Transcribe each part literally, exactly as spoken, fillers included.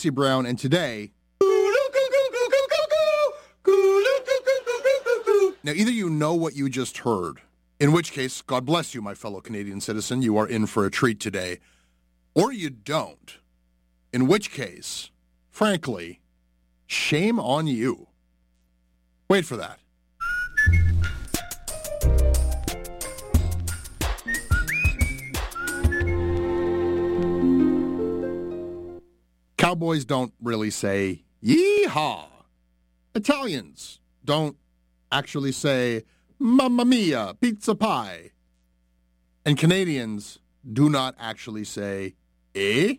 Brown, and today... Now, either you know what you just heard, in which case, God bless you, my fellow Canadian citizen, you are in for a treat today, or you don't, in which case, frankly, shame on you. Wait for that. Cowboys don't really say, yee-haw. Italians don't actually say, mamma mia, pizza pie. And Canadians do not actually say, eh?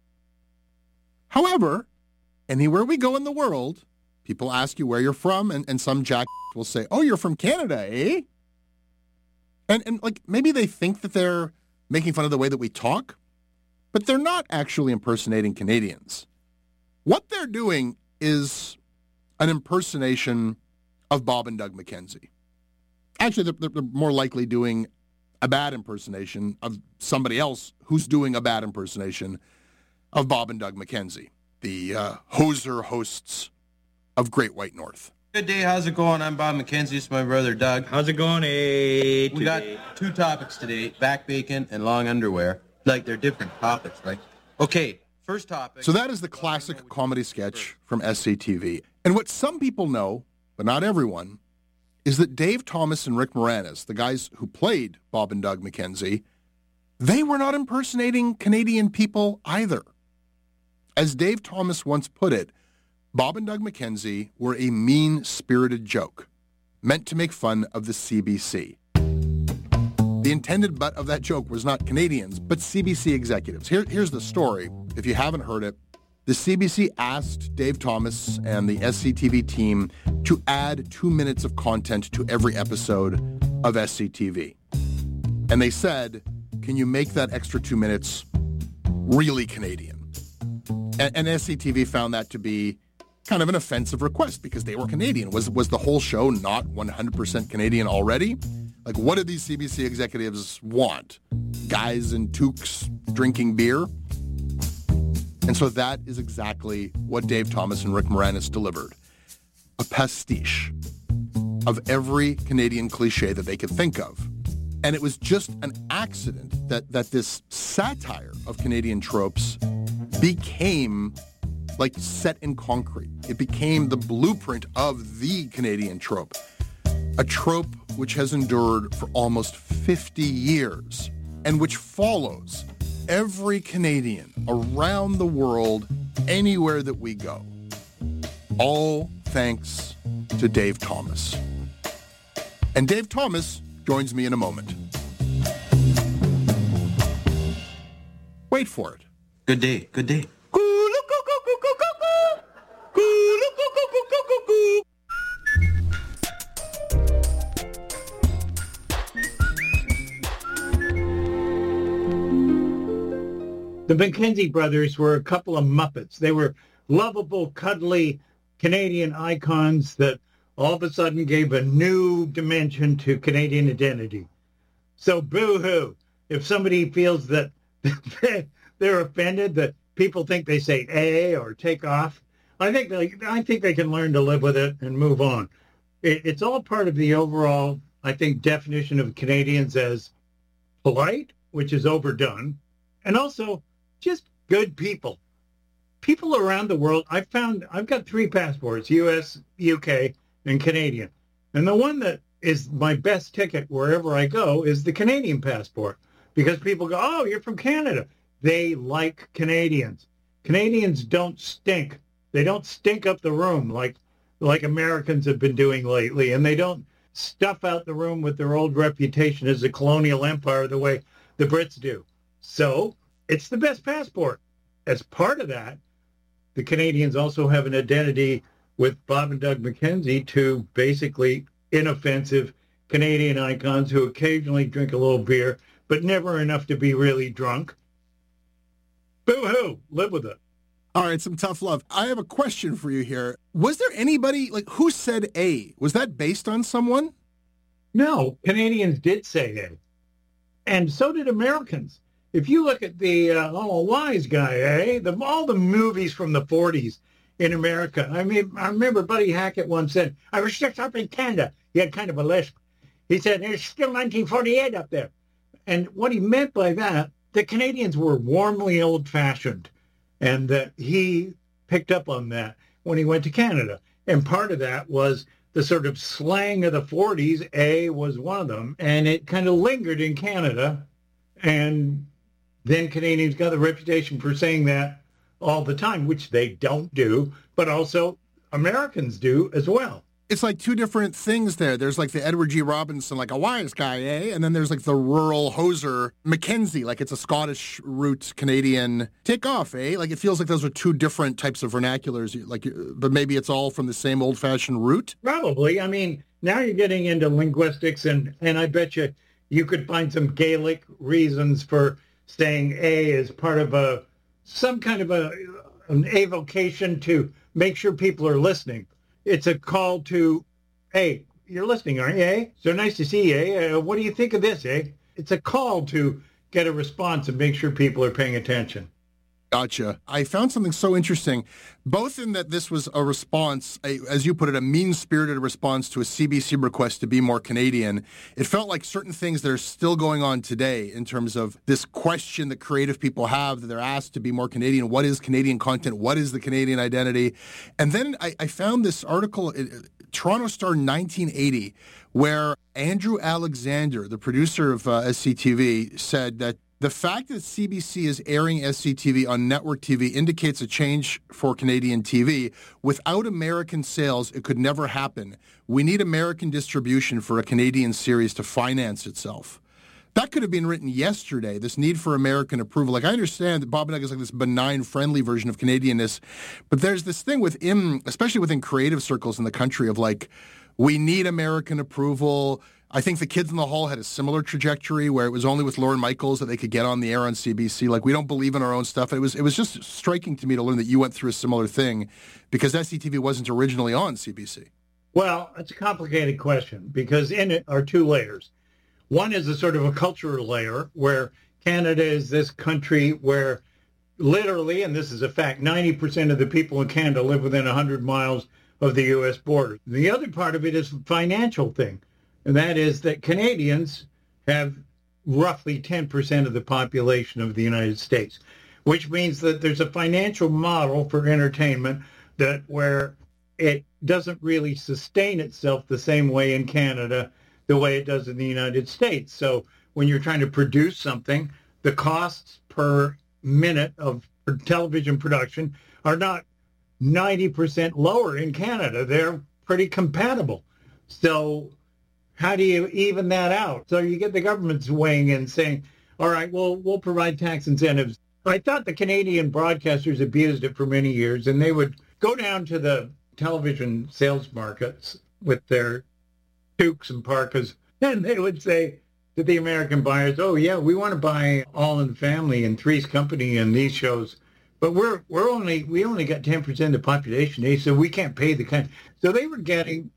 However, anywhere we go in the world, people ask you where you're from, and, and some jack will say, oh, you're from Canada, eh? And, and like, maybe they think that they're making fun of the way that we talk, but they're not actually impersonating Canadians. What they're doing is an impersonation of Bob and Doug McKenzie. Actually, they're, they're more likely doing a bad impersonation of somebody else who's doing a bad impersonation of Bob and Doug McKenzie, the uh, hoser hosts of Great White North. Good day, how's it going? I'm Bob McKenzie, it's my brother Doug. How's it going, eh? We got two topics today, back bacon and long underwear. Like, they're different topics, right? Okay, first topic. So that is the classic comedy sketch from S C T V. And what some people know, but not everyone, is that Dave Thomas and Rick Moranis, the guys who played Bob and Doug McKenzie, they were not impersonating Canadian people either. As Dave Thomas once put it, Bob and Doug McKenzie were a mean-spirited joke, meant to make fun of the C B C. The intended butt of that joke was not Canadians, but C B C executives. Here, here's the story. If you haven't heard it, the C B C asked Dave Thomas and the S C T V team to add two minutes of content to every episode of S C T V. And they said, can you make that extra two minutes really Canadian? And, and S C T V found that to be kind of an offensive request because they were Canadian. Was, was the whole show not one hundred percent Canadian already? Like, what did these C B C executives want? Guys in toques drinking beer? And so that is exactly what Dave Thomas and Rick Moranis delivered. A pastiche of every Canadian cliche that they could think of. And it was just an accident that, that this satire of Canadian tropes became like set in concrete. It became the blueprint of the Canadian trope. A trope which has endured for almost fifty years and which follows every Canadian around the world, anywhere that we go. All thanks to Dave Thomas. And Dave Thomas joins me in a moment. Wait for it. Good day, good day. The McKenzie brothers were a couple of Muppets. They were lovable, cuddly Canadian icons that all of a sudden gave a new dimension to Canadian identity. So boo-hoo. If somebody feels that they're offended, that people think they say A or take off, I think they, I think they can learn to live with it and move on. It, it's all part of the overall, I think, definition of Canadians as polite, which is overdone, and also just good people. People around the world, I've found, I've got three passports, U S, U K, and Canadian. And the one that is my best ticket wherever I go is the Canadian passport. Because people go, oh, you're from Canada. They like Canadians. Canadians don't stink. They don't stink up the room like, like Americans have been doing lately. And they don't stuff out the room with their old reputation as a colonial empire the way the Brits do. So it's the best passport. As part of that, the Canadians also have an identity with Bob and Doug McKenzie, two basically inoffensive Canadian icons who occasionally drink a little beer, but never enough to be really drunk. Boo-hoo, live with it. All right, some tough love. I have a question for you here. Was there anybody, like, who said A? Was that based on someone? No, Canadians did say A. And so did Americans. if you look at the, uh, oh, wise guy, eh? The, all the movies from the forties in America. I mean, I remember Buddy Hackett once said, I was just up in Canada. He had kind of a lisp. He said, it's still nineteen forty-eight up there. And what he meant by that, the Canadians were warmly old-fashioned, and that he picked up on that when he went to Canada. And part of that was the sort of slang of the forties. A was one of them, and it kind of lingered in Canada. And then Canadians got the reputation for saying that all the time, which they don't do, but also Americans do as well. It's like two different things there. There's like the Edward G. Robinson, like a wise guy, eh? And then there's like the rural hoser, Mackenzie, like it's a Scottish root Canadian take off, eh? Like it feels like those are two different types of vernaculars, like, but maybe it's all from the same old-fashioned root? Probably. I mean, now you're getting into linguistics, and, and I bet you you could find some Gaelic reasons for saying A is part of a some kind of a an avocation to make sure people are listening. It's a call to, hey, you're listening, aren't you, eh? So nice to see you, eh? Uh, what do you think of this, eh? It's a call to get a response and make sure people are paying attention. Gotcha. I found something so interesting, both in that this was a response, a, as you put it, a mean-spirited response to a C B C request to be more Canadian. It felt like certain things that are still going on today in terms of this question that creative people have, that they're asked to be more Canadian. What is Canadian content? What is the Canadian identity? And then I, I found this article, Toronto Star nineteen eighty, where Andrew Alexander, the producer of uh, S C T V, said that the fact that C B C is airing S C T V on network T V indicates a change for Canadian T V. Without American sales, it could never happen. We need American distribution for a Canadian series to finance itself. That could have been written yesterday, this need for American approval. Like, I understand that Bob and Doug is like this benign, friendly version of Canadianness, but there's this thing within, especially within creative circles in the country, of like, we need American approval. I think the Kids in the Hall had a similar trajectory where it was only with Lorne Michaels that they could get on the air on C B C. Like, we don't believe in our own stuff. It was it was just striking to me to learn that you went through a similar thing because S C T V wasn't originally on C B C. Well, it's a complicated question because in it are two layers. One is a sort of a cultural layer where Canada is this country where literally, and this is a fact, ninety percent of the people in Canada live within one hundred miles of the U S border. The other part of it is a financial thing. And that is that Canadians have roughly ten percent of the population of the United States, which means that there's a financial model for entertainment that where it doesn't really sustain itself the same way in Canada the way it does in the United States. So when you're trying to produce something, the costs per minute of television production are not ninety percent lower in Canada. They're pretty compatible. So how do you even that out? So you get the government's weighing in saying, all right, well, we'll provide tax incentives. I thought the Canadian broadcasters abused it for many years, and they would go down to the television sales markets with their toques and parkas, and they would say to the American buyers, oh, yeah, we want to buy All in the Family and Three's Company and these shows, but we're we're only we only got ten percent of the population, eh? So we can't pay the kind. So they were getting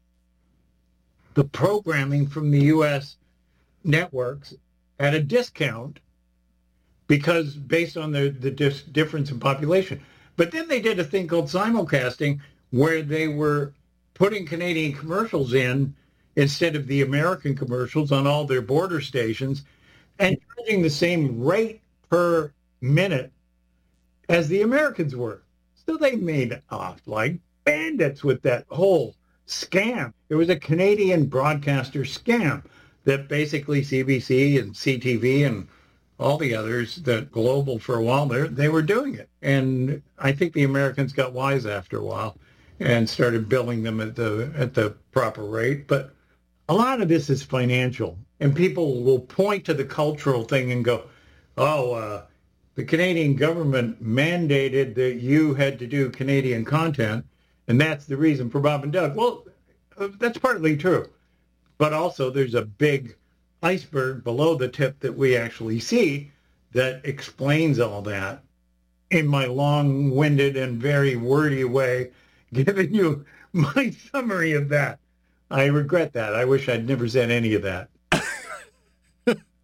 the programming from the U S networks at a discount because based on the, the dis- difference in population. But then they did a thing called simulcasting where they were putting Canadian commercials in instead of the American commercials on all their border stations and charging the same rate per minute as the Americans were. So they made off like bandits with that whole scam. It was a Canadian broadcaster scam that basically C B C and C T V and all the others that global for a while there, they were doing it. And I think the Americans got wise after a while and started billing them at the at the proper rate. But a lot of this is financial. And people will point to the cultural thing and go, oh, uh, the Canadian government mandated that you had to do Canadian content. And that's the reason for Bob and Doug. Well, uh, that's partly true. But also there's a big iceberg below the tip that we actually see that explains all that in my long-winded and very wordy way, giving you my summary of that. I regret that. I wish I'd never said any of that.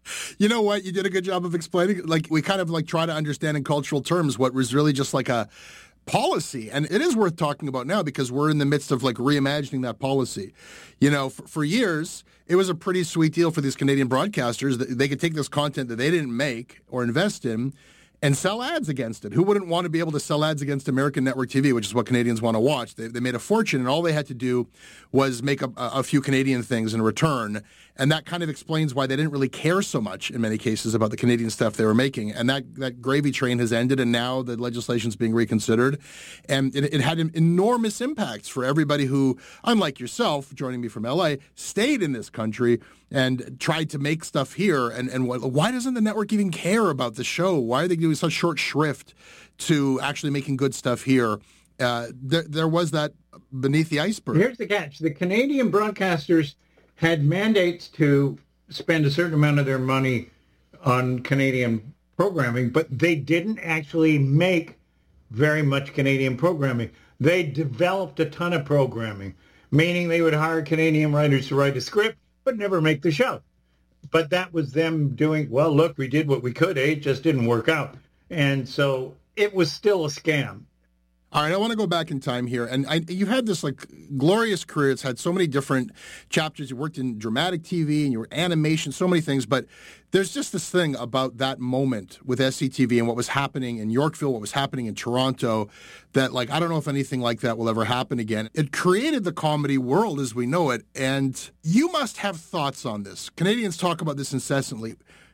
You know what? You did a good job of explaining. Like, we kind of like try to understand in cultural terms what was really just like a policy. And it is worth talking about now because we're in the midst of like reimagining that policy. You know, for, for years, it was a pretty sweet deal for these Canadian broadcasters that they could take this content that they didn't make or invest in and sell ads against it. Who wouldn't want to be able to sell ads against American network T V, which is what Canadians want to watch? They, they made a fortune, and all they had to do was make a, a few Canadian things in return. And that kind of explains why they didn't really care so much in many cases about the Canadian stuff they were making. And that, that gravy train has ended, and now the legislation's being reconsidered. And it, it had enormous impacts for everybody who, unlike yourself, joining me from L A, stayed in this country and tried to make stuff here. And, and why doesn't the network even care about the show? Why are they doing such short shrift to actually making good stuff here? Uh, there, there was that beneath the iceberg. Here's the catch. The Canadian broadcasters had mandates to spend a certain amount of their money on Canadian programming, but they didn't actually make very much Canadian programming. They developed a ton of programming, meaning they would hire Canadian writers to write a script, but never make the show. But that was them doing, well, look, we did what we could, eh? It just didn't work out. And so it was still a scam. All right, I want to go back in time here. And I, you had this like glorious career. It's had so many different chapters. You worked in dramatic T V and you were animation, so many things. But there's just this thing about that moment with S C T V and what was happening in Yorkville, what was happening in Toronto, that like, I don't know if anything like that will ever happen again. It created the comedy world as we know it. And you must have thoughts on this. Canadians talk about this incessantly.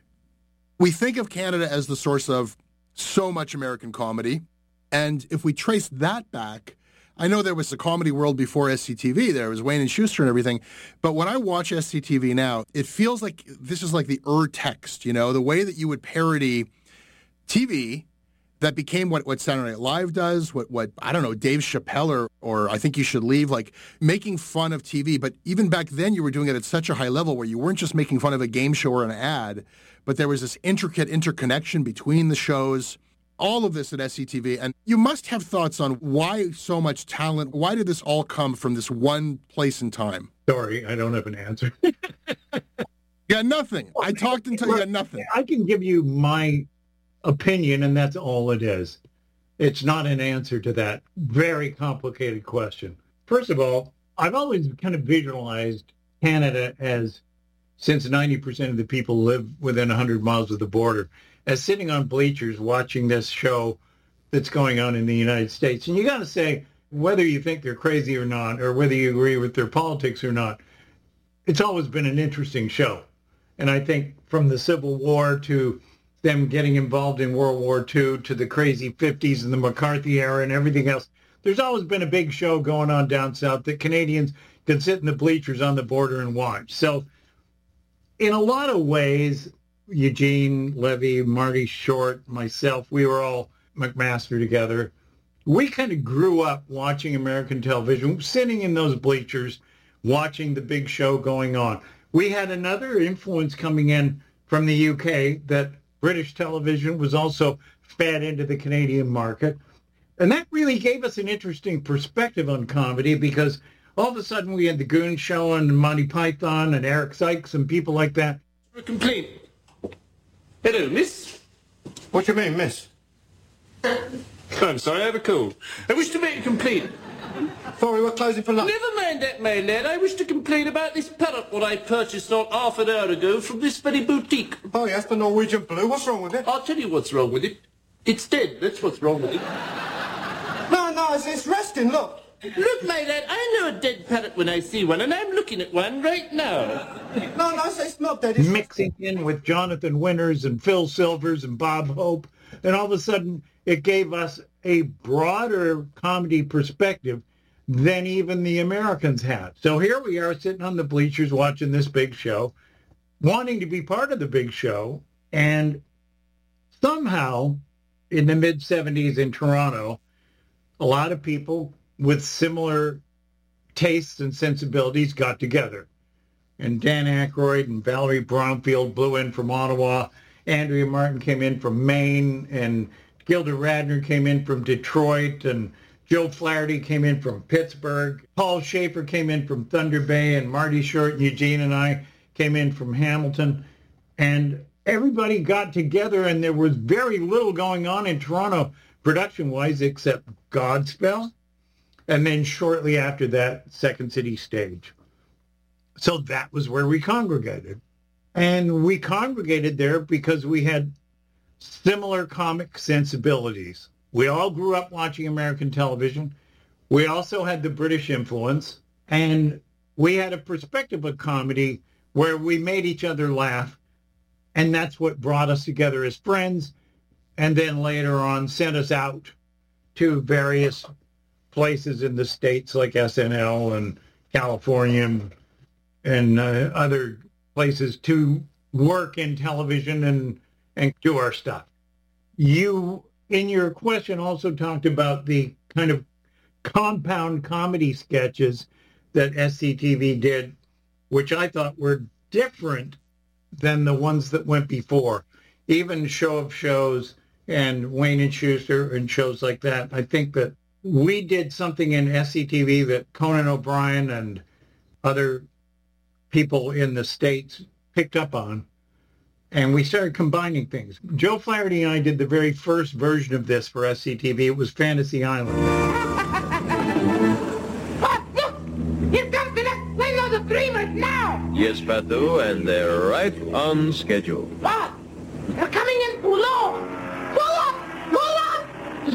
We think of Canada as the source of so much American comedy. And if we trace that back, I know there was a comedy world before S C T V. There was Wayne and Schuster and everything. But when I watch S C T V now, it feels like this is like the ur-text, you know, the way that you would parody T V that became what, what Saturday Night Live does, what, what I don't know, Dave Chappelle or, or I Think You Should Leave, like making fun of T V. But even back then, you were doing it at such a high level where you weren't just making fun of a game show or an ad, but there was this intricate interconnection between the shows. All of this at S C T V, and you must have thoughts on why so much talent, why did this all come from this one place in time? Sorry, I don't have an answer. Yeah, nothing. I talked until you got nothing. I can give you my opinion, and that's all it is. It's not an answer to that very complicated question. First of all, I've always kind of visualized Canada as, since ninety percent of the people live within one hundred miles of the border, as sitting on bleachers watching this show that's going on in the United States. And you got to say, whether you think they're crazy or not, or whether you agree with their politics or not, it's always been an interesting show. And I think from the Civil War to them getting involved in World War Two to the crazy fifties and the McCarthy era and everything else, there's always been a big show going on down south that Canadians can sit in the bleachers on the border and watch. So in a lot of ways, Eugene Levy, Marty Short, myself, we were all McMaster together. We kind of grew up watching American television, sitting in those bleachers, watching the big show going on. We had another influence coming in from the U K that British television was also fed into the Canadian market. And that really gave us an interesting perspective on comedy because all of a sudden we had the Goon Show and Monty Python and Eric Sykes and people like that. A complaint. Hello, miss. What do you mean, miss? I'm sorry, I have a cold. I wish to make a complaint. Sorry, we're closing for lunch. Never mind that, my lad. I wish to complain about this parrot what I purchased not half an hour ago from this very boutique. Oh, yes, the Norwegian Blue. What's wrong with it? I'll tell you what's wrong with it. It's dead. That's what's wrong with it. No, no, it's, it's resting, look. Look, my lad, I know a dead parrot when I see one, and I'm looking at one right now. No, no, it's, it's not dead. It's mixing in with Jonathan Winters and Phil Silvers and Bob Hope. And all of a sudden, it gave us a broader comedy perspective than even the Americans had. So here we are sitting on the bleachers watching this big show, wanting to be part of the big show. And somehow, in the mid-seventies in Toronto, a lot of people with similar tastes and sensibilities got together. And Dan Aykroyd and Valerie Bromfield blew in from Ottawa. Andrea Martin came in from Maine. And Gilda Radner came in from Detroit. And Joe Flaherty came in from Pittsburgh. Paul Schaefer came in from Thunder Bay. And Marty Short and Eugene and I came in from Hamilton. And everybody got together, and there was very little going on in Toronto production-wise except Godspell. And then shortly after that, Second City Stage. So that was where we congregated. And we congregated there because we had similar comic sensibilities. We all grew up watching American television. We also had the British influence. And we had a perspective of comedy where we made each other laugh. And that's what brought us together as friends. And then later on sent us out to various places in the States like S N L and California and, and uh, other places to work in television and, and do our stuff. You, in your question, also talked about the kind of compound comedy sketches that S C T V did, which I thought were different than the ones that went before. Even Show of Shows and Wayne and Schuster and shows like that. I think that we did something in S C T V that Conan O'Brien and other people in the States picked up on, and we started combining things. Joe Flaherty and I did the very first version of this for S C T V. It was Fantasy Island. Oh, look! Here comes the next plane of the Dreamers now! Yes, Patu, and they're right on schedule. What? They're coming in too low! Pull up! Pull up!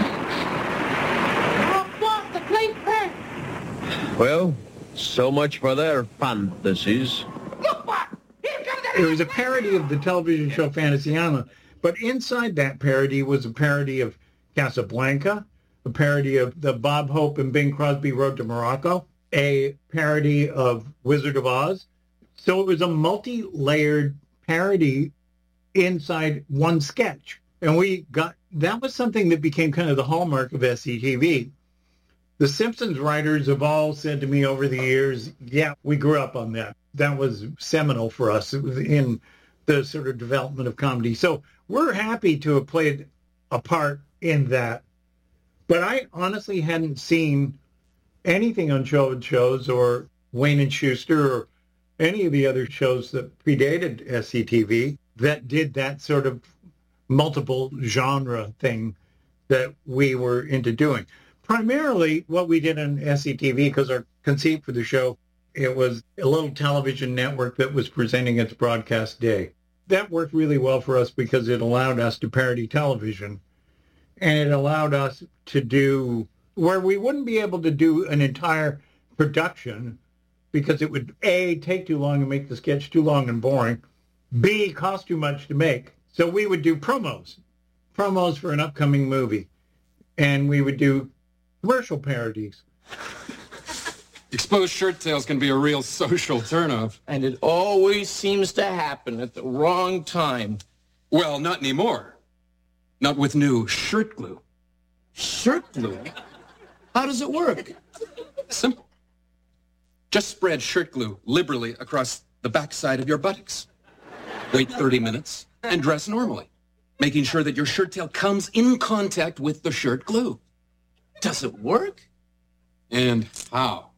Oh, boss, the plane crashed! Well, so much for their fantasies. Look, what? Here comes the It was a parody of the television show Fantasy Island, but inside that parody was a parody of Casablanca, a parody of the Bob Hope and Bing Crosby Road to Morocco, a parody of Wizard of Oz. So it was a multi-layered parody inside one sketch. And we got, that was something that became kind of the hallmark of S C T V. The Simpsons writers have all said to me over the years, yeah, we grew up on that. That was seminal for us. It was in the sort of development of comedy. So we're happy to have played a part in that. But I honestly hadn't seen anything on Show and Shows or Wayne and Schuster or any of the other shows that predated S C T V that did that sort of multiple genre thing that we were into doing. Primarily what we did on S C T V, because our conceit for the show, it was a little television network that was presenting its broadcast day. That worked really well for us because it allowed us to parody television, and it allowed us to do where we wouldn't be able to do an entire production because it would, A, take too long and make the sketch too long and boring, B, cost too much to make. So we would do promos, promos for an upcoming movie, and we would do commercial parodies. Exposed shirt sales can be a real social turnoff. And it always seems to happen at the wrong time. Well, not anymore. Not with new shirt glue. Shirt glue? How does it work? Simple. Just spread shirt glue liberally across the backside of your buttocks. Wait thirty minutes and dress normally, making sure that your shirt tail comes in contact with the shirt glue. Does it work? And how?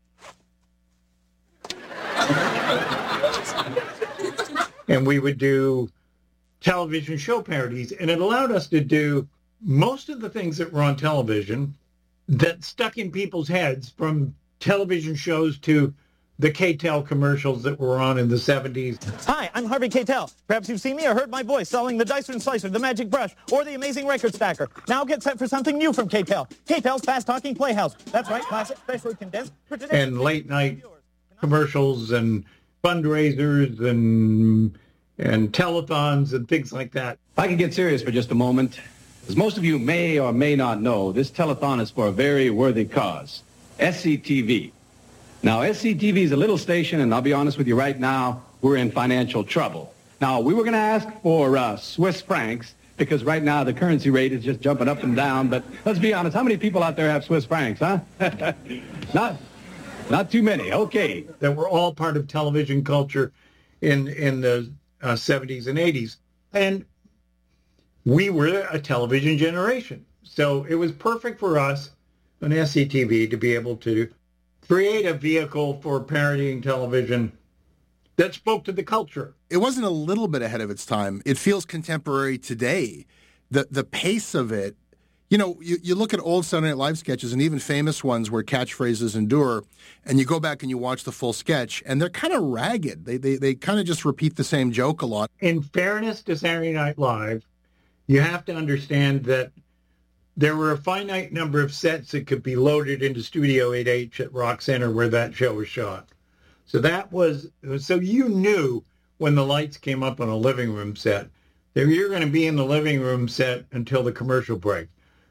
And we would do television show parodies, and it allowed us to do most of the things that were on television that stuck in people's heads, from television shows to the K T E L commercials that were on in the seventies. Hi, I'm Harvey Keitel. Perhaps you've seen me or heard my voice selling the Dicer and Slicer, the Magic Brush, or the Amazing Record Stacker. Now get set for something new from K T E L. K T E L's Fast Talking Playhouse. That's right, classic, specially condensed. For today's and late night commercials and fundraisers and and telethons and things like that. If I could get serious for just a moment. As most of you may or may not know, this telethon is for a very worthy cause, S C T V. Now, S C T V is a little station, and I'll be honest with you right now, we're in financial trouble. Now, we were going to ask for uh, Swiss francs, because right now the currency rate is just jumping up and down, but let's be honest, how many people out there have Swiss francs, huh? not, not too many, okay. That were all part of television culture in, in the uh, seventies and eighties. And we were a television generation. So it was perfect for us on S C T V to be able to create a vehicle for parodying television that spoke to the culture. It wasn't a little bit ahead of its time. It feels contemporary today. The the pace of it, you know, you, you look at old Saturday Night Live sketches and even famous ones where catchphrases endure, and you go back and you watch the full sketch, and they're kind of ragged. They, they, they kind of just repeat the same joke a lot. In fairness to Saturday Night Live, you have to understand that there were a finite number of sets that could be loaded into Studio eight H at Rock Center where that show was shot. So that was, so you knew when the lights came up on a living room set that you're going to be in the living room set until the commercial break.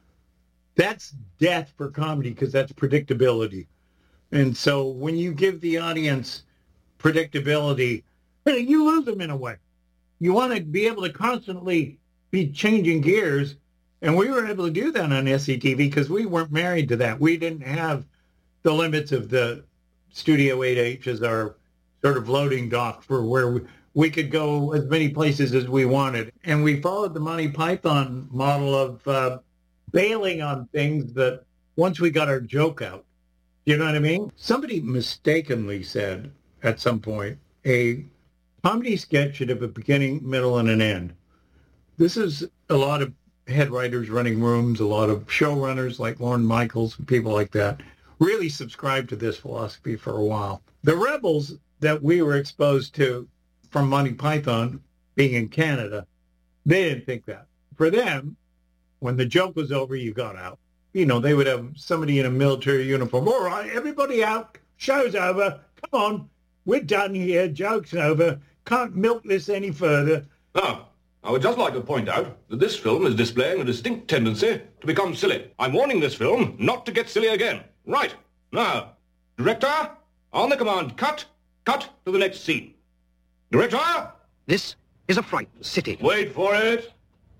That's death for comedy because that's predictability. And so when you give the audience predictability, you lose them in a way. You want to be able to constantly be changing gears. And we were able to do that on S C T V because we weren't married to that. We didn't have the limits of the Studio eight H as our sort of loading dock for where we, we could go as many places as we wanted. And we followed the Monty Python model of uh, bailing on things that once we got our joke out. You know what I mean? Somebody mistakenly said at some point, a comedy sketch should have a beginning, middle, and an end. This is a lot of head writers running rooms, a lot of showrunners like Lorne Michaels and people like that really subscribed to this philosophy for a while. The rebels that we were exposed to from Monty Python being in Canada, they didn't think that. For them, when the joke was over, you got out. You know, they would have somebody in a military uniform. All right, everybody out. Show's over. Come on. We're done here. Joke's over. Can't milk this any further. Ah. I would just like to point out that this film is displaying a distinct tendency to become silly. I'm warning this film not to get silly again. Right. Now, director, on the command, cut, cut to the next scene. Director? This is a frightened city. Wait for it.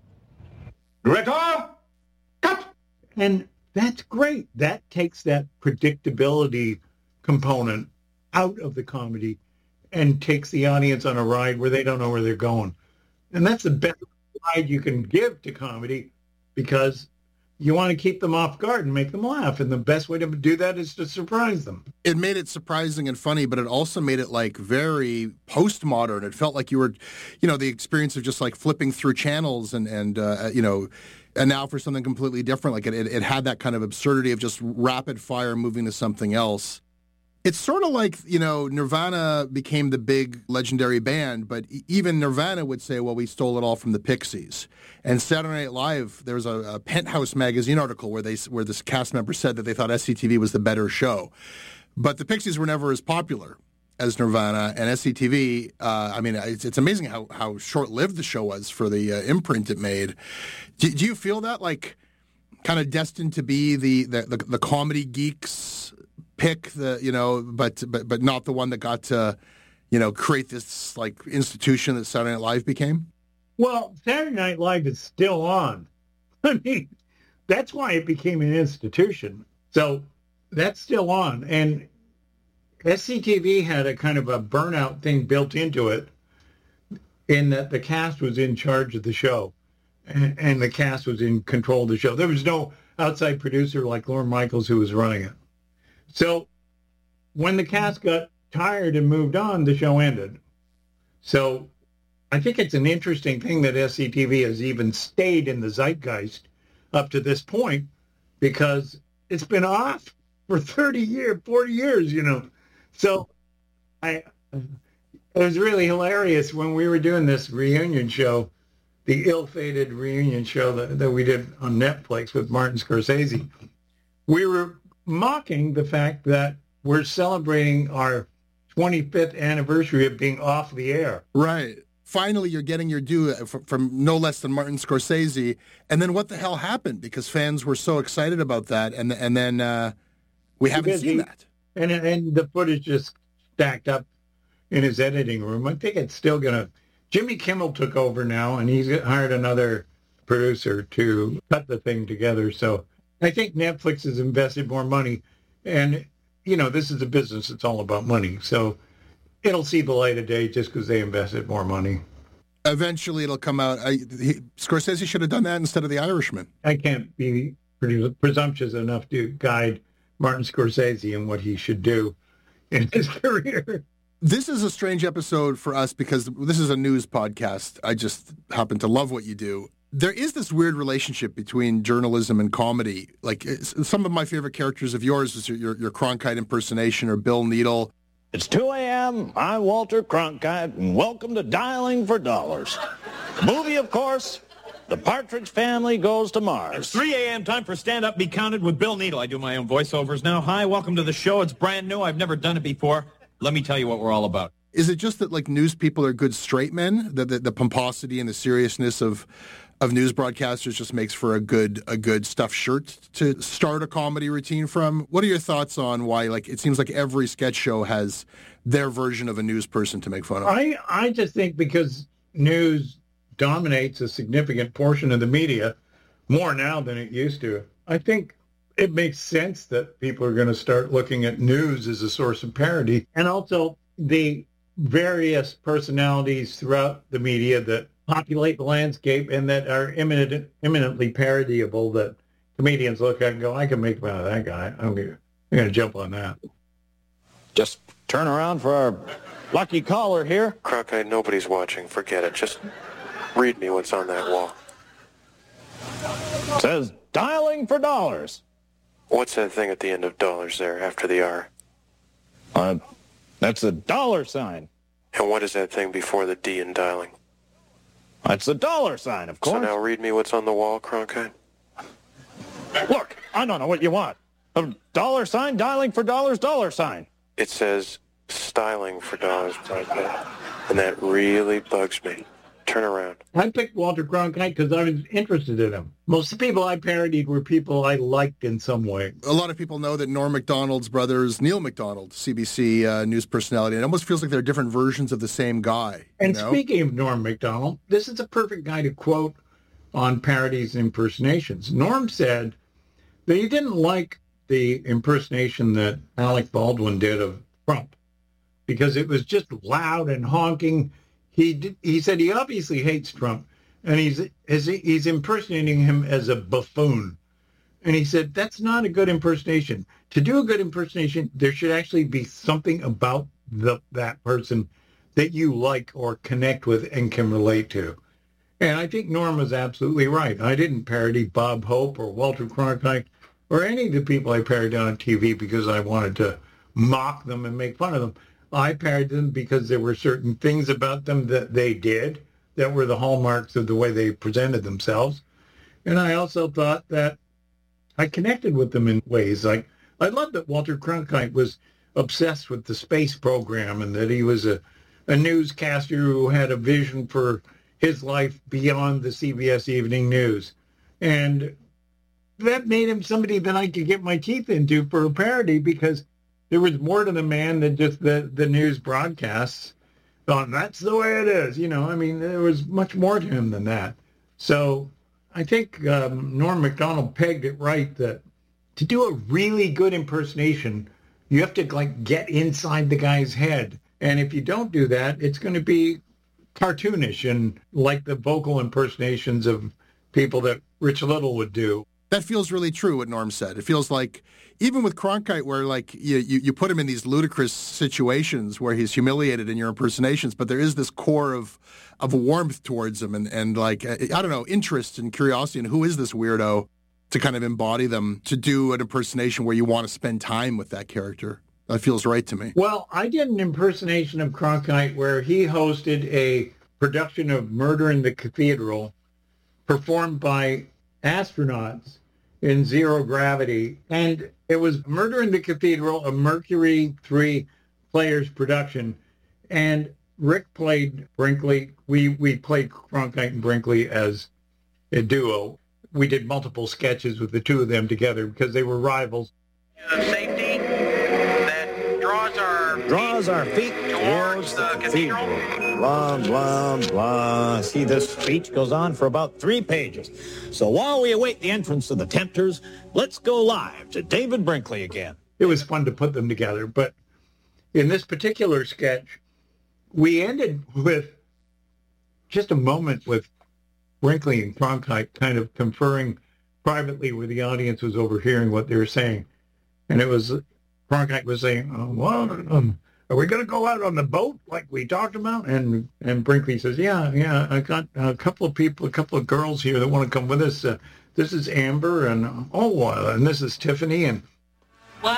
Director? Cut! And that's great. That takes that predictability component out of the comedy and takes the audience on a ride where they don't know where they're going. And that's the best ride you can give to comedy because you want to keep them off guard and make them laugh. And the best way to do that is to surprise them. It made it surprising and funny, but it also made it like very postmodern. It felt like you were, you know, the experience of just like flipping through channels and, and uh, you know, and now for something completely different. Like it, it, it had that kind of absurdity of just rapid fire moving to something else. It's sort of like, you know, Nirvana became the big legendary band, but even Nirvana would say, well, we stole it all from the Pixies. And Saturday Night Live, there was a, a Penthouse magazine article where they where this cast member said that they thought S C T V was the better show. But the Pixies were never as popular as Nirvana, and S C T V, uh, I mean, it's, it's amazing how, how short-lived the show was for the uh, imprint it made. Do, do you feel that, like, kind of destined to be the, the, the, the comedy geeks pick, the you know, but but but not the one that got to, you know, create this like institution that Saturday Night Live became? Well, Saturday Night Live is still on. I mean, that's why it became an institution. So that's still on. And S C T V had a kind of a burnout thing built into it in that the cast was in charge of the show and, and the cast was in control of the show. There was no outside producer like Lorne Michaels who was running it. So when the cast got tired and moved on, the show ended. So I think it's an interesting thing that S C T V has even stayed in the zeitgeist up to this point because it's been off for thirty years, forty years, you know. So I, it was really hilarious when we were doing this reunion show, the ill-fated reunion show that, that we did on Netflix with Martin Scorsese. We were mocking the fact that we're celebrating our twenty-fifth anniversary of being off the air. Right. Finally, you're getting your due from, from no less than Martin Scorsese. And then what the hell happened? Because fans were so excited about that, and and then uh, we haven't because seen he, that. And and the footage just stacked up in his editing room. I think it's still going to... Jimmy Kimmel took over now, and he's hired another producer to cut the thing together. So I think Netflix has invested more money. And, you know, this is a business. It's all about money. So it'll see the light of day just because they invested more money. Eventually it'll come out. I, he, Scorsese should have done that instead of The Irishman. I can't be pretty presumptuous enough to guide Martin Scorsese in what he should do in his career. This is a strange episode for us because this is a news podcast. I just happen to love what you do. There is this weird relationship between journalism and comedy. Like, some of my favorite characters of yours is your, your, your Cronkite impersonation or Bill Needle. It's two a.m., I'm Walter Cronkite, and welcome to Dialing for Dollars. The movie, of course, The Partridge Family Goes to Mars. It's three a.m., time for Stand Up, Be Counted with Bill Needle. I do my own voiceovers now. Hi, welcome to the show. It's brand new. I've never done it before. Let me tell you what we're all about. Is it just that, like, news people are good straight men? The, the, the pomposity and the seriousness of of news broadcasters just makes for a good a good stuffed shirt to start a comedy routine from? What are your thoughts on why, like, it seems like every sketch show has their version of a news person to make fun of? I, I just think because news dominates a significant portion of the media, more now than it used to, I think it makes sense that people are going to start looking at news as a source of parody. And also the various personalities throughout the media that populate the landscape and that are imminent, imminently parodyable that comedians look at and go, I can make fun of that guy. I'm going to jump on that. Just turn around for our lucky caller here. Cronkite, nobody's watching. Forget it. Just read me what's on that wall. It says, dialing for dollars. What's that thing at the end of dollars there after the R? Uh, that's a dollar sign. And what is that thing before the D in dialing? That's a dollar sign, of course. So now read me what's on the wall, Cronkite. Look, I don't know what you want. A dollar sign, dialing for dollars, dollar sign. It says styling for dollars, Cronkite. And that really bugs me. Turn around. I picked Walter Cronkite because I was interested in him. Most of the people I parodied were people I liked in some way. A lot of people know that Norm Macdonald's brother is Neil Macdonald, C B C uh, news personality. It almost feels like they're different versions of the same guy. And you know? Speaking of Norm Macdonald, this is a perfect guy to quote on parodies and impersonations. Norm said that he didn't like the impersonation that Alec Baldwin did of Trump because it was just loud and honking. He did, he said he obviously hates Trump, and he's he's impersonating him as a buffoon. And he said that's not a good impersonation. To do a good impersonation, there should actually be something about the that person that you like or connect with and can relate to. And I think Norm was absolutely right. I didn't parody Bob Hope or Walter Cronkite or any of the people I parodied on T V because I wanted to mock them and make fun of them. I parodied them because there were certain things about them that they did that were the hallmarks of the way they presented themselves. And I also thought that I connected with them in ways. Like, I loved that Walter Cronkite was obsessed with the space program and that he was a, a newscaster who had a vision for his life beyond the C B S Evening News. And that made him somebody that I could get my teeth into for a parody because there was more to the man than just the, the news broadcasts. Oh, that's the way it is. You know, I mean, there was much more to him than that. So I think um, Norm Macdonald pegged it right that to do a really good impersonation, you have to, like, get inside the guy's head. And if you don't do that, it's going to be cartoonish and like the vocal impersonations of people that Rich Little would do. That feels really true, what Norm said. It feels like, even with Cronkite, where, like, you, you, you put him in these ludicrous situations where he's humiliated in your impersonations, but there is this core of of warmth towards him and, and like, I don't know, interest and curiosity, and who is this weirdo, to kind of embody them, to do an impersonation where you want to spend time with that character. That feels right to me. Well, I did an impersonation of Cronkite where he hosted a production of Murder in the Cathedral performed by astronauts in zero gravity. And it was Murder in the Cathedral, a Mercury three Players production. And Rick played Brinkley. We, we played Cronkite and Brinkley as a duo. We did multiple sketches with the two of them together because they were rivals. Uh, safety that draws our Draws our feet towards the cathedral. Blah, blah, blah. See, this speech goes on for about three pages. So while we await the entrance of the tempters, let's go live to David Brinkley again. It was fun to put them together, but in this particular sketch, we ended with just a moment with Brinkley and Cronkite kind of conferring privately where the audience was overhearing what they were saying. And it was, Cronkite was saying, oh, well, um, are we going to go out on the boat like we talked about? And and Brinkley says, yeah, yeah, I got a couple of people, a couple of girls here that want to come with us. Uh, this is Amber, and oh, uh, and this is Tiffany, and